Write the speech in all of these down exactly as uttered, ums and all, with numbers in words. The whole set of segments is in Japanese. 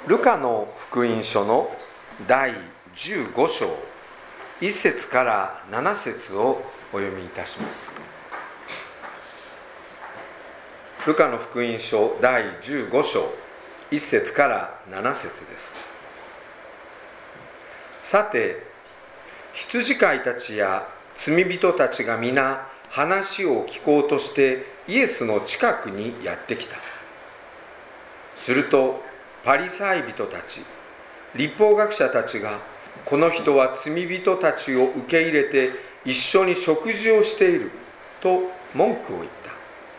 ルカの福音書のだいじゅうご章いっ節からなな節をお読みいたします。ルカの福音書だいじゅうご章いっ節からなな節です。さて、羊飼いたちや罪人たちが皆話を聞こうとしてイエスの近くにやってきた。するとパリサイ人たち、律法学者たちが、この人は罪人たちを受け入れて一緒に食事をしていると文句を言った。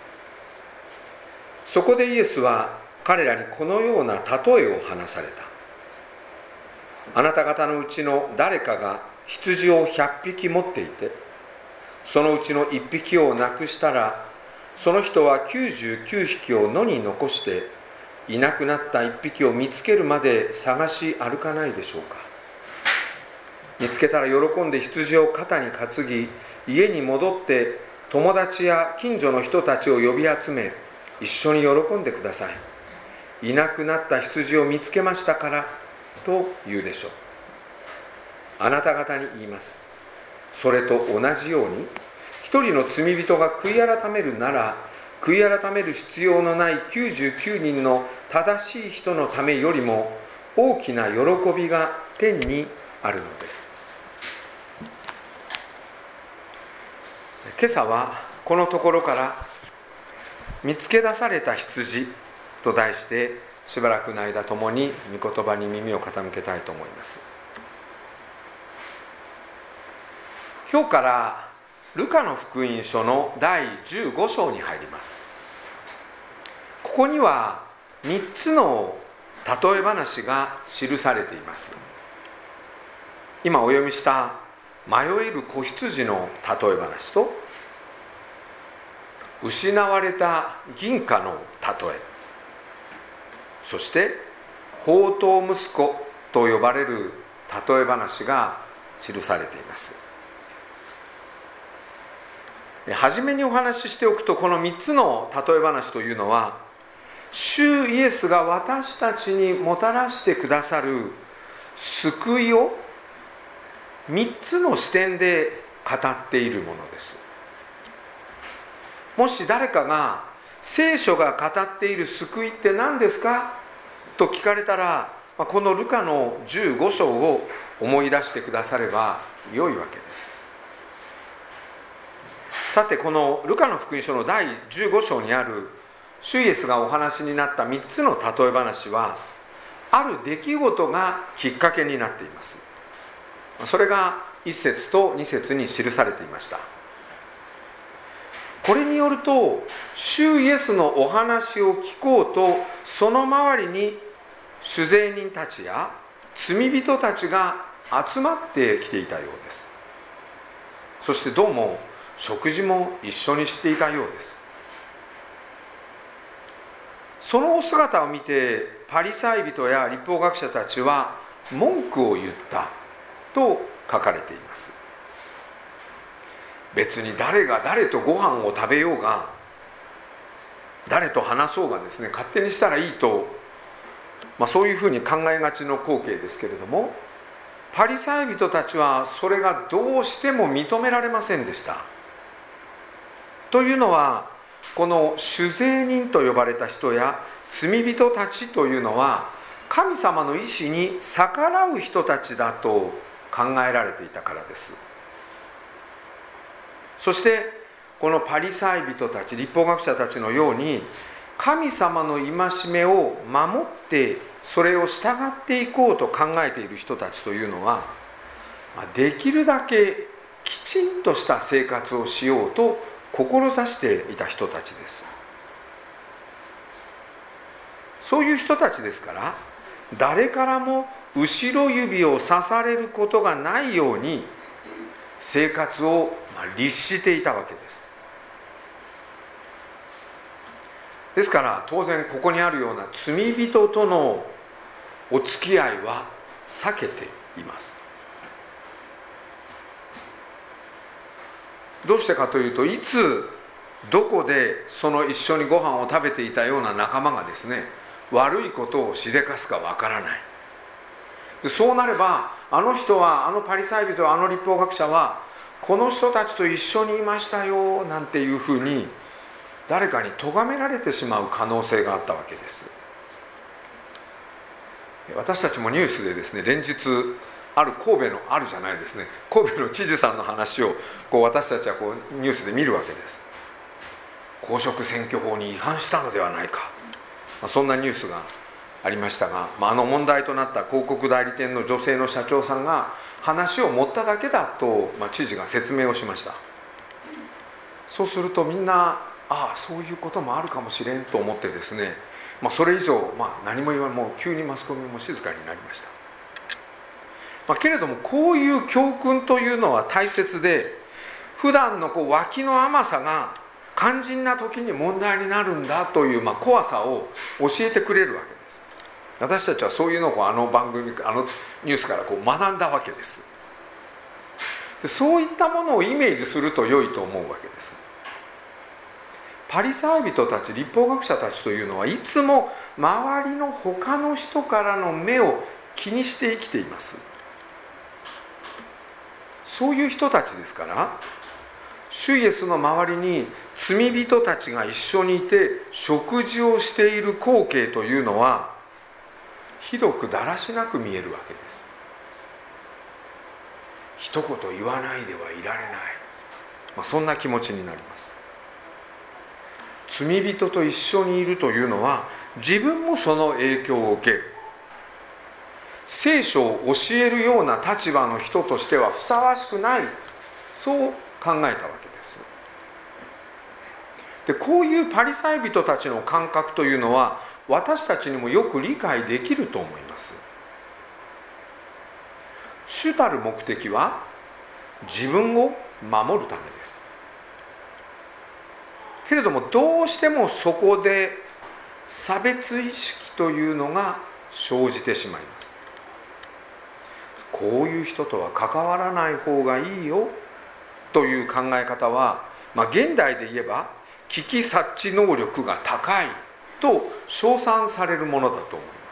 そこでイエスは彼らにこのような例えを話された。あなた方のうちの誰かが羊をひゃっぴき持っていて、そのうちのいっぴきをなくしたら、その人はきゅうじゅうきゅうひきを野に残していなくなったいっぴきを見つけるまで探し歩かないでしょうか。見つけたら喜んで羊を肩に担ぎ、家に戻って友達や近所の人たちを呼び集め、一緒に喜んでください。いなくなった羊を見つけましたからと言うでしょう。あなた方に言います。それと同じように、一人の罪人が悔い改めるなら、悔い改める必要のないきゅうじゅうきゅうにんの正しい人のためよりも大きな喜びが天にあるのです。今朝はこのところから見つけ出された羊と題して、しばらくの間共に御言葉に耳を傾けたいと思います。今日からルカの福音書のだいじゅうご章に入ります。ここにはみっつの例え話が記されています。今お読みした迷える子羊の例え話と、失われた銀貨の例え、そして放蕩息子と呼ばれる例え話が記されています。はじめにお話ししておくと、このみっつの例え話というのは、主イエスが私たちにもたらしてくださる救いをみっつの視点で語っているものです。もし誰かが聖書が語っている救いって何ですかと聞かれたら、このルカのじゅうご章を思い出してくだされば良いわけです。さて、このルカの福音書のだいじゅうご章にある主イエスがお話になったみっつの例え話は、ある出来事がきっかけになっています。それがいっ節とに節に記されていました。これによると、主イエスのお話を聞こうと、その周りに主税人たちや罪人たちが集まってきていたようです。そしてどうも食事も一緒にしていたようです。そのお姿を見て、パリサイ人や律法学者たちは文句を言ったと書かれています。別に誰が誰とご飯を食べようが、誰と話そうがですね、勝手にしたらいいと、まあ、そういうふうに考えがちの光景ですけれども、パリサイ人たちはそれがどうしても認められませんでした。というのは、この主税人と呼ばれた人や罪人たちというのは、神様の意志に逆らう人たちだと考えられていたからです。そしてこのパリサイ人たち、律法学者たちのように、神様の戒めを守ってそれを従っていこうと考えている人たちというのは、できるだけきちんとした生活をしようと志していた人たちです。そういう人たちですから、誰からも後ろ指を刺されることがないように生活を律していたわけです。ですから当然ここにあるような罪人とのお付き合いは避けています。どうしてかというと、いつどこでその一緒にご飯を食べていたような仲間がですね、 悪いことをしでかすかわからない。でそうなれば、あの人は、あのパリサイ人は、あの律法学者はこの人たちと一緒にいましたよなんていうふうに誰かに咎められてしまう可能性があったわけです。私たちもニュースでですね、連日ある神戸のあるじゃないですね神戸の知事さんの話をこう私たちはこうニュースで見るわけです。公職選挙法に違反したのではないか、まあ、そんなニュースがありましたが、まあ、あの問題となった広告代理店の女性の社長さんが話を持っただけだと、まあ、知事が説明をしました。そうするとみんな、ああそういうこともあるかもしれんと思ってですね、まあ、それ以上、まあ、何も言わない、もう急にマスコミも静かになりました。まあ、けれどもこういう教訓というのは大切で、普段のこう脇の甘さが肝心な時に問題になるんだという、まあ、怖さを教えてくれるわけです。私たちはそういうのをあの番組、あのニュースからこう学んだわけです。でそういったものをイメージすると良いと思うわけです。パリサイ人たち、律法学者たちというのはいつも周りの他の人からの目を気にして生きています。そういう人たちですから、主イエスの周りに罪人たちが一緒にいて食事をしている光景というのはひどくだらしなく見えるわけです。一言言わないではいられない、まあ、そんな気持ちになります。罪人と一緒にいるというのは自分もその影響を受ける、聖書を教えるような立場の人としてはふさわしくない、そう考えたわけです。でこういうパリサイ人たちの感覚というのは私たちにもよく理解できると思います。主たる目的は自分を守るためです。けれどもどうしてもそこで差別意識というのが生じてしまいます。こういう人とは関わらない方がいいよという考え方は、まあ、現代で言えば危機察知能力が高いと称賛されるものだと思います。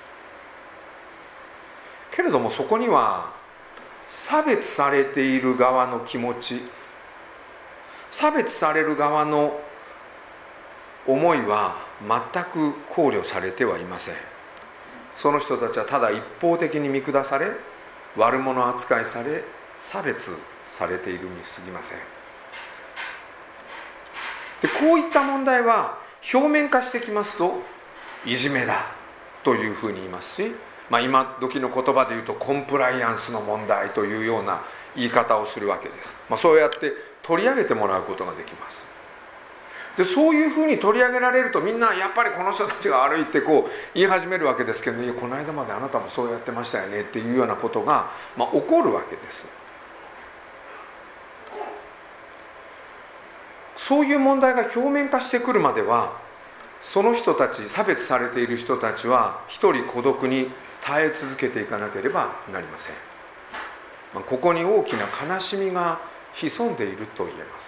けれどもそこには差別されている側の気持ち、差別される側の思いは全く考慮されてはいません。その人たちはただ一方的に見下され、悪者扱いされ、差別されているに過ぎません。でこういった問題は表面化してきますといじめだというふうに言いますし、まあ、今時の言葉で言うとコンプライアンスの問題というような言い方をするわけです。まあ、そうやって取り上げてもらうことができます。でそういうふうに取り上げられるとみんなやっぱりこの人たちが悪いってこう言い始めるわけですけど、いやこの間まであなたもそうやってましたよねっていうようなことが、まあ、起こるわけです。そういう問題が表面化してくるまではその人たち、差別されている人たちは一人孤独に耐え続けていかなければなりません。まあ、ここに大きな悲しみが潜んでいると言えます。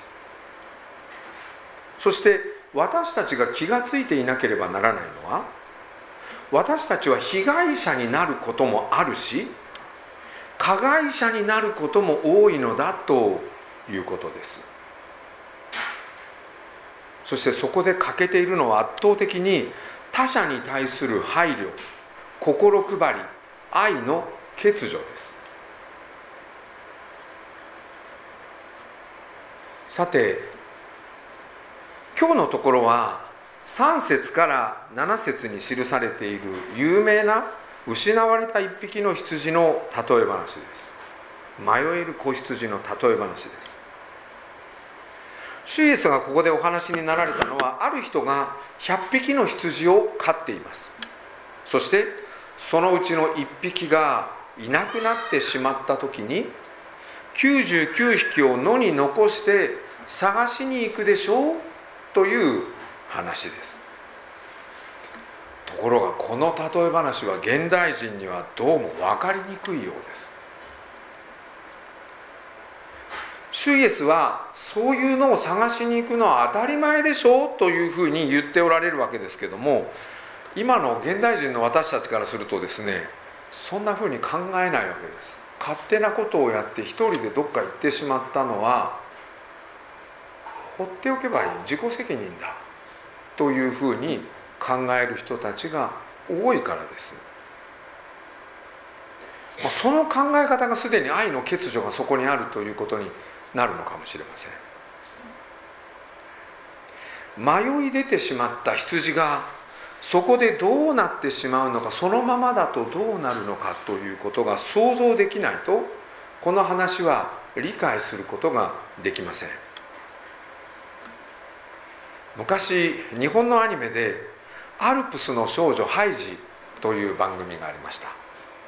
そして私たちが気がついていなければならないのは、私たちは被害者になることもあるし加害者になることも多いのだということです。そしてそこで欠けているのは圧倒的に他者に対する配慮、心配り、愛の欠如です。さて今日のところはさん節からなな節に記されている有名な失われた一匹の羊の例え話です。迷える子羊の例え話です。主イエスがここでお話になられたのは、ある人がひゃっぴきの羊を飼っています。そしてそのうちのいっぴきがいなくなってしまった時にきゅうじゅうきゅうひきを野に残して探しに行くでしょうという話です。ところがこの例え話は現代人にはどうも分かりにくいようです。主イエスはそういうのを探しに行くのは当たり前でしょうというふうに言っておられるわけですけども、 今の現代人の私たちからするとですね、そんなふうに考えないわけです。勝手なことをやって一人でどっか行ってしまったのは放っておけばいい、自己責任だというふうに考える人たちが多いからです。その考え方がすでに愛の欠如がそこにあるということになるのかもしれません。迷い出てしまった羊がそこでどうなってしまうのか、そのままだとどうなるのかということが想像できないと、この話は理解することができません。昔日本のアニメでアルプスの少女ハイジという番組がありました。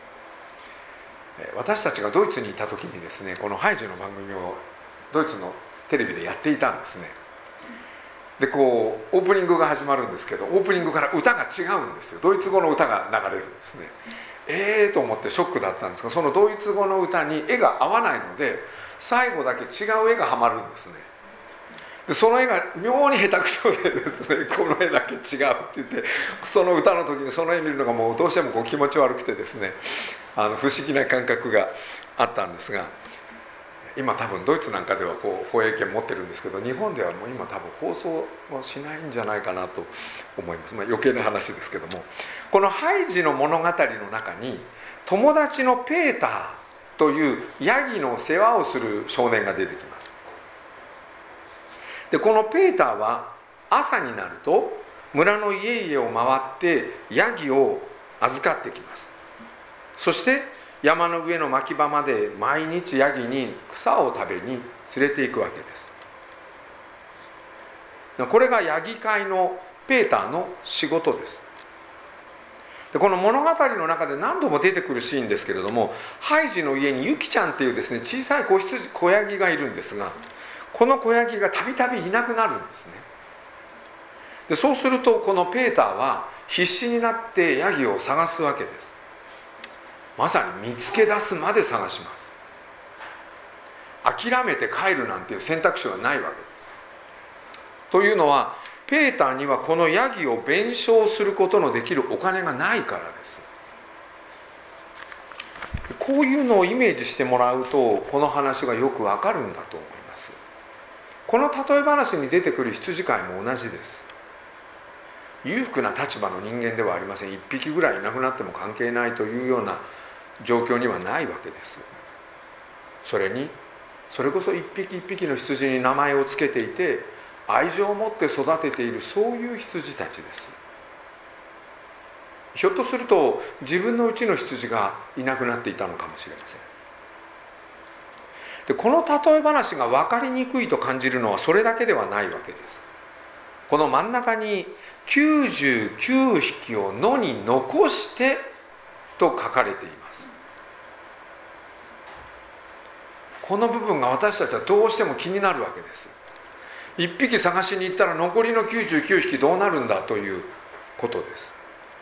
私たちがドイツにいた時にですね、このハイジの番組をドイツのテレビでやっていたんですね。でこうオープニングが始まるんですけど、オープニングから歌が違うんですよ。ドイツ語の歌が流れるんですね。えーと思ってショックだったんですが、そのドイツ語の歌に絵が合わないので最後だけ違う絵がはまるんですね。でその絵が妙に下手くそでですね、この絵だけ違うって言って、その歌の時にその絵見るのがもうどうしてもこう気持ち悪くてですね、あの不思議な感覚があったんですが、今多分ドイツなんかではこう放映権持ってるんですけど、日本ではもう今多分放送はしないんじゃないかなと思います。まあ、余計な話ですけども、このハイジの物語の中に友達のペーターというヤギの世話をする少年が出てきます。でこのペーターは朝になると村の家々を回ってヤギを預かってきます。そして山の上の牧場まで毎日ヤギに草を食べに連れて行くわけです。これがヤギ飼いのペーターの仕事です。でこの物語の中で何度も出てくるシーンですけれども、ハイジの家にユキちゃんっていうですね、小さい子羊、子ヤギがいるんですが、この子ヤギがたびたびいなくなるんですね。でそうするとこのペーターは必死になってヤギを探すわけです。まさに見つけ出すまで探します。諦めて帰るなんていう選択肢はないわけです。というのはペーターにはこのヤギを弁償することのできるお金がないからです。こういうのをイメージしてもらうとこの話がよくわかるんだと思います。この例え話に出てくる羊飼いも同じです。裕福な立場の人間ではありません。一匹ぐらいいなくなっても関係ないというような状況にはないわけです。それにそれこそ一匹一匹の羊に名前をつけていて愛情を持って育てている、そういう羊たちです。ひょっとすると自分のうちの羊がいなくなっていたのかもしれません。でこの例え話が分かりにくいと感じるのはそれだけではないわけです。この真ん中にきゅうじゅうきゅうひきを野に残してと書かれています。この部分が私たちはどうしても気になるわけです。一匹探しに行ったら残りのきゅうじゅうきゅうひきどうなるんだということです。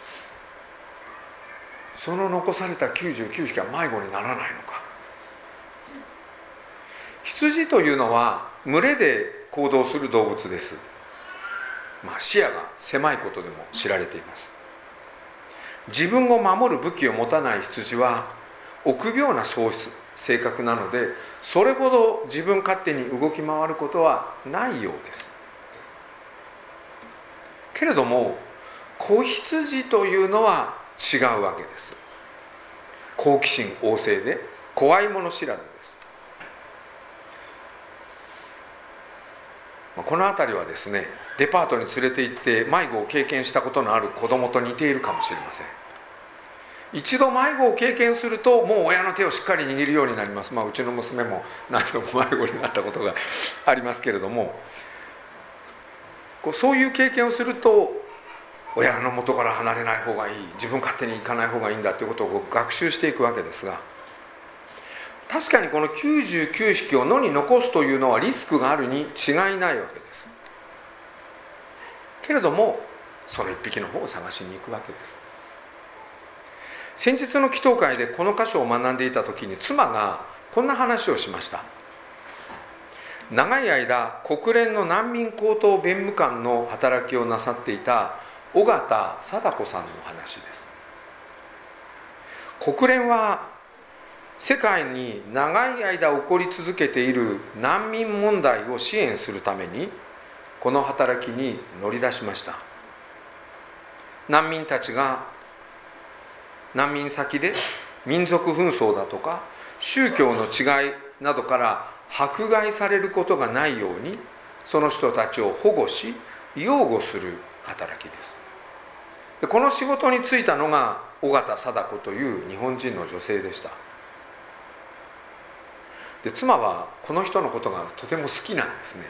その残されたきゅうじゅうきゅうひきは迷子にならないのか。羊というのは群れで行動する動物です。まあ、視野が狭いことでも知られています。自分を守る武器を持たない羊は臆病な性格なので、それほど自分勝手に動き回ることはないようです。けれども子羊というのは違うわけです。好奇心旺盛で怖いもの知らずです。このあたりはですね、デパートに連れて行って迷子を経験したことのある子供と似ているかもしれません。一度迷子を経験するともう親の手をしっかり握るようになります。まあ、うちの娘も何度も迷子になったことがありますけれども、こうそういう経験をすると親の元から離れない方がいい、自分勝手に行かない方がいいんだということを学習していくわけですが、確かにこのきゅうじゅうきゅうひきを野に残すというのはリスクがあるに違いないわけです。けれどもその一匹の方を探しに行くわけです。先日の祈祷会でこの箇所を学んでいた時に妻がこんな話をしました。長い間国連の難民高等弁務官の働きをなさっていた緒方貞子さんの話です。国連は世界に長い間起こり続けている難民問題を支援するためにこの働きに乗り出しました。難民たちが難民先で民族紛争だとか宗教の違いなどから迫害されることがないように、その人たちを保護し擁護する働きです。でこの仕事に就いたのが緒方貞子という日本人の女性でした。で妻はこの人のことがとても好きなんですね。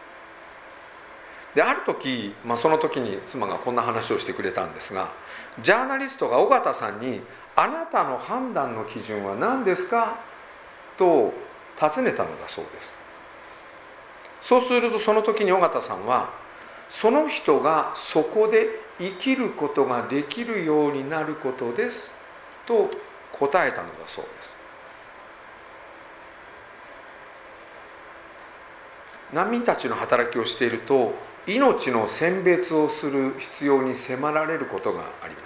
である時、まあ、その時に妻がこんな話をしてくれたんですが、ジャーナリストが緒方さんに「あなたの判断の基準は何ですか?」と尋ねたのだそうです。そうするとその時に緒方さんは、その人がそこで生きることができるようになることですと答えたのだそうです。難民たちの働きをしていると、命の選別をする必要に迫られることがあります。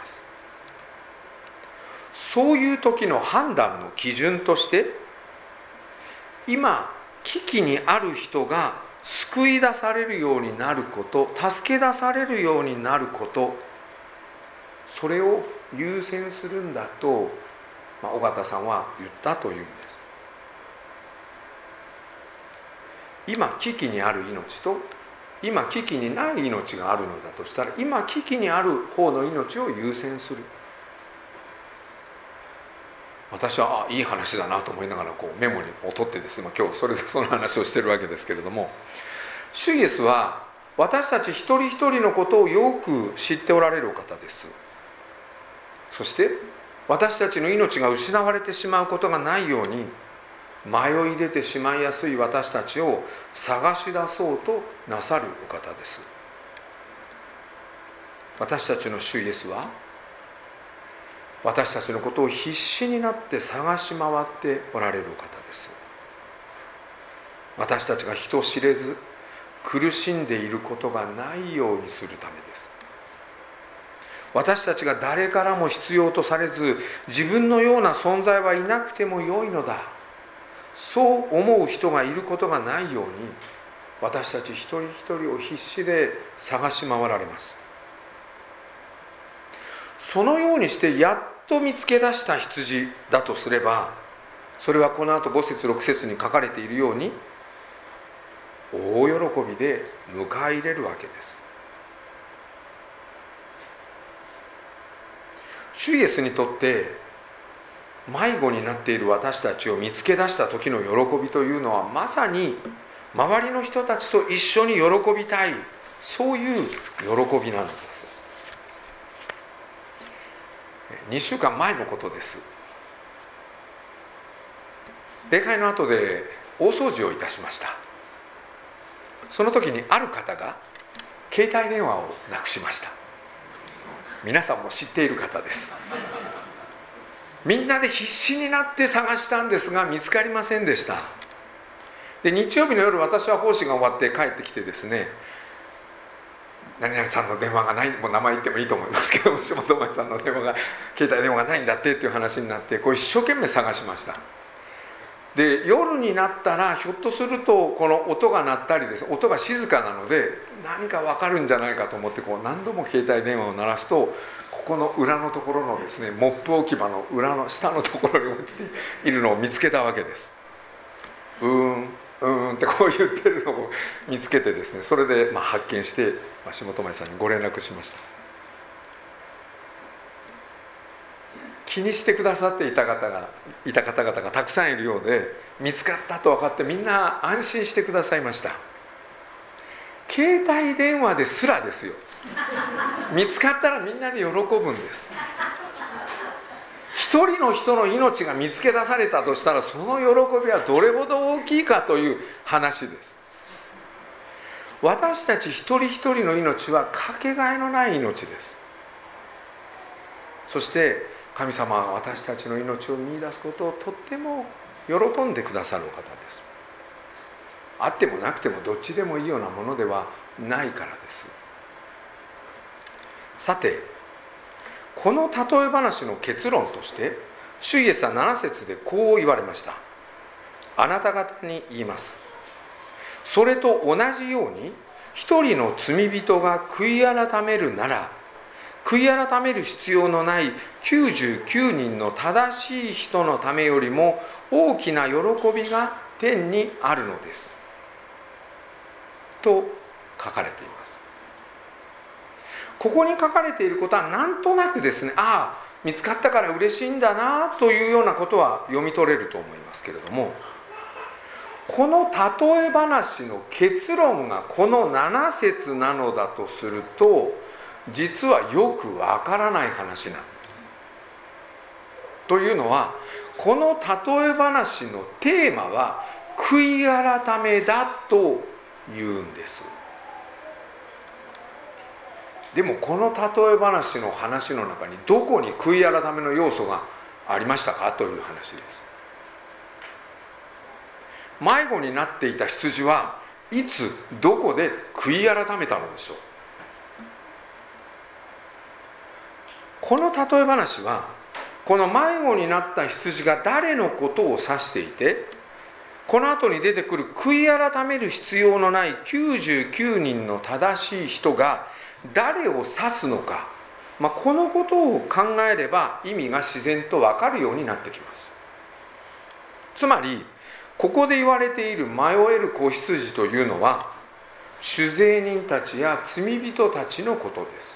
そういう時の判断の基準として、今危機にある人が救い出されるようになること、助け出されるようになること、それを優先するんだと、まあ、緒方さんは言ったというんです。今危機にある命と今危機にない命があるのだとしたら、今危機にある方の命を優先する。私はあいい話だなと思いながらこうメモにを取ってですね、まあ、今日それでその話をしているわけですけれども、主イエスは私たち一人一人のことをよく知っておられるお方です。そして私たちの命が失われてしまうことがないように、迷い出てしまいやすい私たちを探し出そうとなさるお方です。私たちの主イエスは私たちのことを必死になって探し回っておられるお方です。私たちが人知れず苦しんでいることがないようにするためです。私たちが誰からも必要とされず、自分のような存在はいなくてもよいのだ、そう思う人がいることがないように、私たち一人一人を必死で探し回られます。そのようにしてやっと見つけ出した羊だとすれば、それはこの後ご節ろく節に書かれているように大喜びで迎え入れるわけです。主イエスにとって迷子になっている私たちを見つけ出した時の喜びというのは、まさに周りの人たちと一緒に喜びたい、そういう喜びなのです。にしゅうかんまえのことです。礼拝の後で大掃除をいたしました。その時にある方が携帯電話をなくしました。皆さんも知っている方です。みんなで必死になって探したんですが見つかりませんでした。で日曜日の夜、私は奉仕が終わって帰ってきてですね、何々さんの電話がない、もう名前言ってもいいと思いますけど、下本前さんの電話が携帯電話がないんだってっていう話になって、こう一生懸命探しました。で夜になったらひょっとするとこの音が鳴ったりです、音が静かなので何か分かるんじゃないかと思って、こう何度も携帯電話を鳴らすと、ここの裏のところのですね、モップ置き場の裏の下のところに落ちているのを見つけたわけです。うーんうーんってこう言ってるのを見つけてですね、それでまあ発見して、まあ、下本前さんにご連絡しました。気にしてくださっていた方がいた方々がたくさんいるようで、見つかったと分かってみんな安心してくださいました。携帯電話ですらですよ、見つかったらみんなで喜ぶんです。一人の人の命が見つけ出されたとしたら、その喜びはどれほど大きいかという話です。私たち一人一人の命はかけがえのない命です。そして神様は私たちの命を見出すことをとっても喜んでくださるお方です。あってもなくてもどっちでもいいようなものではないからです。 さて、この例え話の結論として主イエスはなな節でこう言われました。あなた方に言います。それと同じように一人の罪人が悔い改めるなら、悔い改める必要のないきゅうじゅうきゅうにんの正しい人のためよりも大きな喜びが天にあるのですと書かれています。ここに書かれていることはなんとなくですね、ああ見つかったから嬉しいんだなというようなことは読み取れると思いますけれども、この例え話の結論がこのなな節なのだとすると、実はよくわからない話なんです。というのは、この例え話のテーマは悔い改めだというんです。でもこの例え話の話の中にどこに悔い改めの要素がありましたかという話です。迷子になっていた羊はいつどこで悔い改めたのでしょう。この例え話はこの迷子になった羊が誰のことを指していて、この後に出てくる悔い改める必要のないきゅうじゅうきゅうにんの正しい人が誰を指すのか、まあ、このことを考えれば意味が自然と分かるようになってきます。つまりここで言われている迷える子羊というのは主税人たちや罪人たちのことです。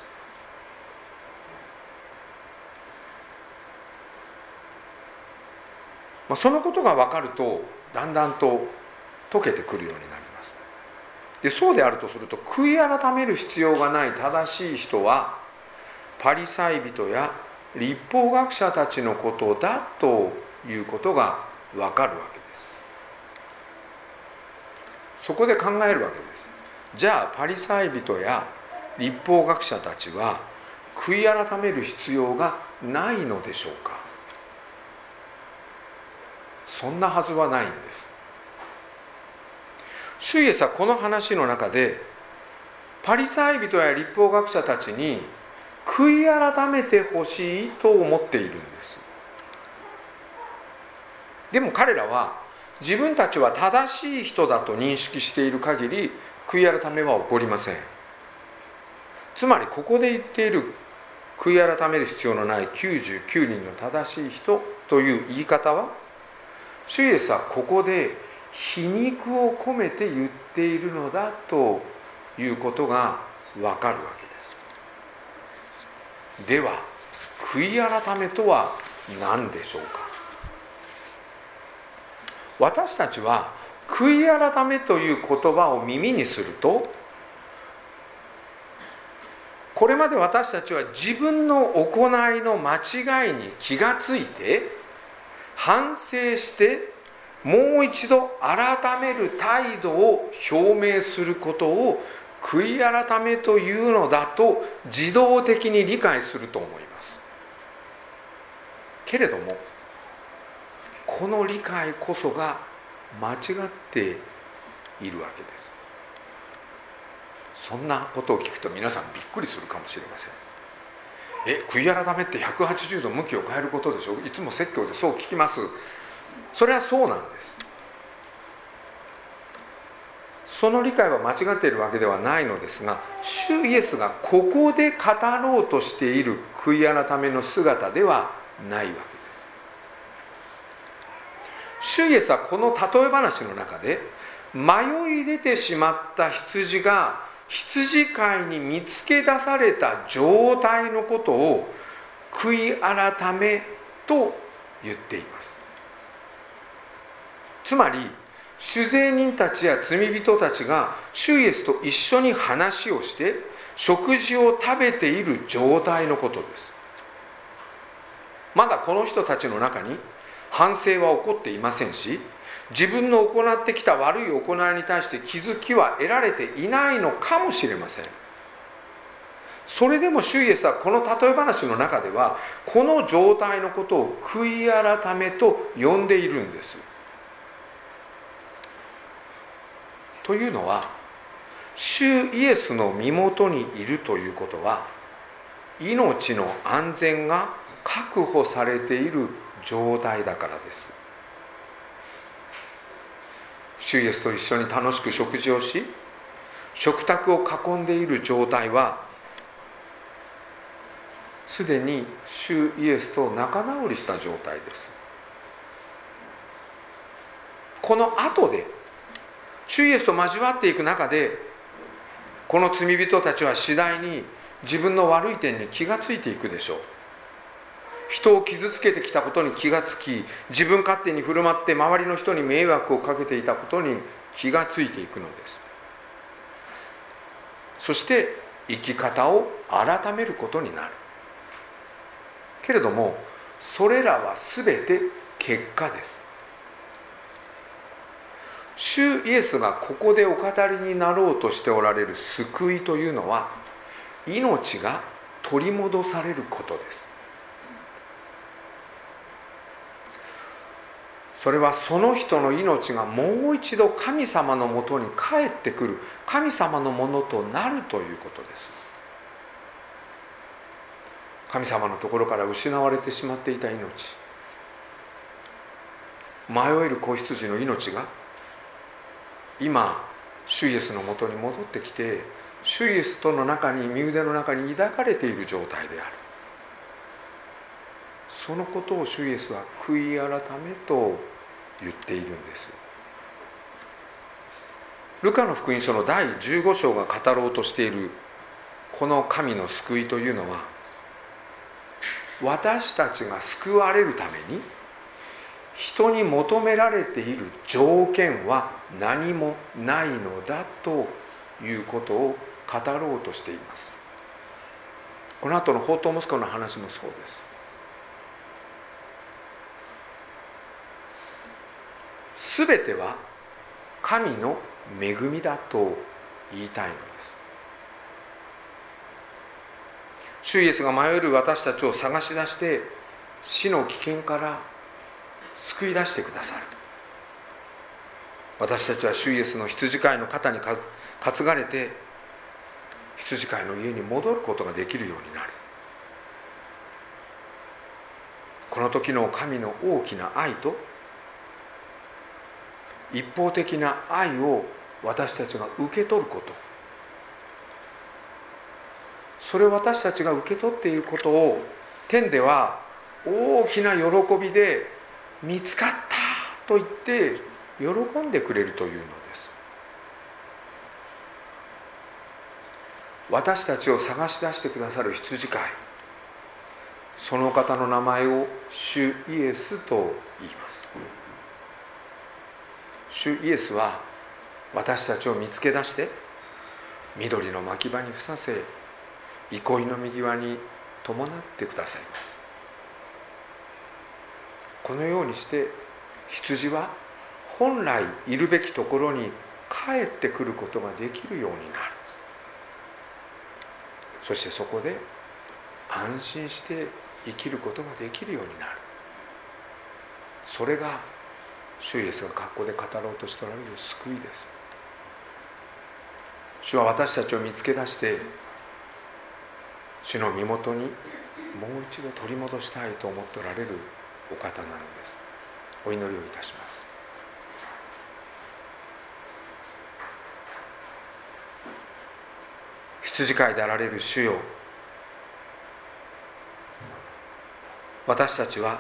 まあ、そのことが分かるとだんだんと解けてくるようになります。でそうであるとすると、悔い改める必要がない正しい人はパリサイ人や律法学者たちのことだということが分かるわけです。そこで考えるわけです。じゃあパリサイ人や律法学者たちは悔い改める必要がないのでしょうか。そんなはずはないんです。主イエスはこの話の中でパリサイ人や律法学者たちに悔い改めてほしいと思っているんです。でも彼らは自分たちは正しい人だと認識している限り悔い改めは起こりません。つまりここで言っている悔い改める必要のないきゅうじゅうきゅうにんの正しい人という言い方は、主イエスはここで皮肉を込めて言っているのだということがわかるわけです。では悔い改めとは何でしょうか。私たちは悔い改めという言葉を耳にすると、これまで私たちは自分の行いの間違いに気がついて反省してもう一度改める態度を表明することを悔い改めというのだと自動的に理解すると思います。けれどもこの理解こそが間違っているわけです。そんなことを聞くと皆さんびっくりするかもしれません。え、悔い改めってひゃくはちじゅうど向きを変えることでしょ。いつも説教でそう聞きます。それはそうなんです。その理解は間違っているわけではないのですが、主イエスがここで語ろうとしている悔い改めの姿ではないわけです。主イエスはこの例え話の中で迷い出てしまった羊が羊飼いに見つけ出された状態のことを悔い改めと言っています。つまり主税人たちや罪人たちが主イエスと一緒に話をして食事を食べている状態のことです。まだこの人たちの中に反省は起こっていませんし、自分の行ってきた悪い行いに対して気づきは得られていないのかもしれません。それでも主イエスはこの例え話の中ではこの状態のことを悔い改めと呼んでいるんです。というのは、主イエスの身元にいるということは命の安全が確保されている状態だからです。主イエスと一緒に楽しく食事をし、食卓を囲んでいる状態は、すでに主イエスと仲直りした状態です。この後で主イエスと交わっていく中で、この罪人たちは次第に自分の悪い点に気がついていくでしょう。人を傷つけてきたことに気がつき、自分勝手に振る舞って周りの人に迷惑をかけていたことに気がついていくのです。そして生き方を改めることになる。けれども、それらはすべて結果です。主イエスがここでお語りになろうとしておられる救いというのは、命が取り戻されることです。それはその人の命がもう一度神様のもとに帰ってくる、神様のものとなるということです。神様のところから失われてしまっていた命、迷える子羊の命が今主イエスのもとに戻ってきて、主イエスとの中に、身腕の中に抱かれている状態である。そのことを主イエスは悔い改めと言っているんです。ルカの福音書のだいじゅうご章が語ろうとしているこの神の救いというのは、私たちが救われるために人に求められている条件は何もないのだということを語ろうとしています。この後の放蕩息子の話もそうです。すべては神の恵みだと言いたいのです。主イエスが迷える私たちを探し出して死の危険から救い出してくださる。私たちは主イエスの羊飼いの肩に担がれて羊飼いの家に戻ることができるようになる。この時の神の大きな愛と一方的な愛を私たちが受け取ること、それを私たちが受け取っていることを天では大きな喜びで見つかったと言って喜んでくれるというのです。私たちを探し出してくださる羊飼い、その方の名前を主イエスと言います。主イエスは私たちを見つけ出して緑の牧場にふさせ、憩いの右側に伴ってくださいます。このようにして羊は本来いるべきところに帰ってくることができるようになる。そしてそこで安心して生きることができるようになる。それが主イエスがここで語ろうとしておられる救いです。主は私たちを見つけ出して主の身元にもう一度取り戻したいと思っておられるお方なのです。お祈りをいたします。羊飼いであられる主よ、私たちは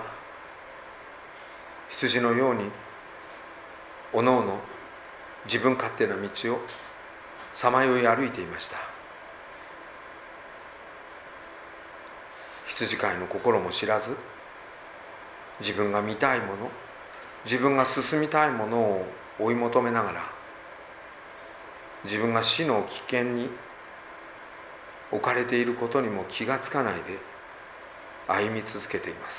羊のようにおのおの自分勝手な道をさまよい歩いていました。羊飼いの心も知らず、自分が見たいもの、自分が進みたいものを追い求めながら、自分が死の危険に置かれていることにも気がつかないで歩み続けています。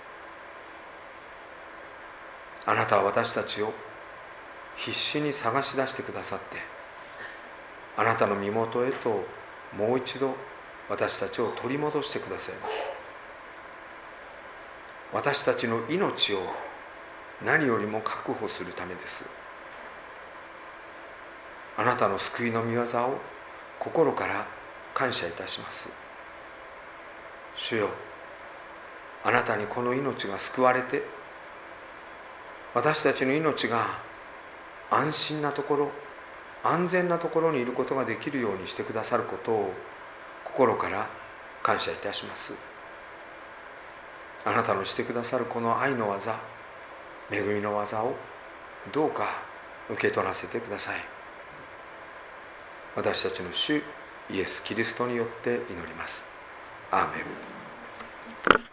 あなたは私たちを必死に探し出してくださって、あなたの身元へともう一度私たちを取り戻してくださいます。私たちの命を何よりも確保するためです。あなたの救いの御業を心から感謝いたします。 主よ、あなたにこの命が救われて、私たちの命が安心なところ、安全なところにいることができるようにしてくださることを心から感謝いたします。あなたのしてくださるこの愛の技、恵みの技をどうか受け取らせてください。私たちの主イエス・キリストによって祈ります。アーメン。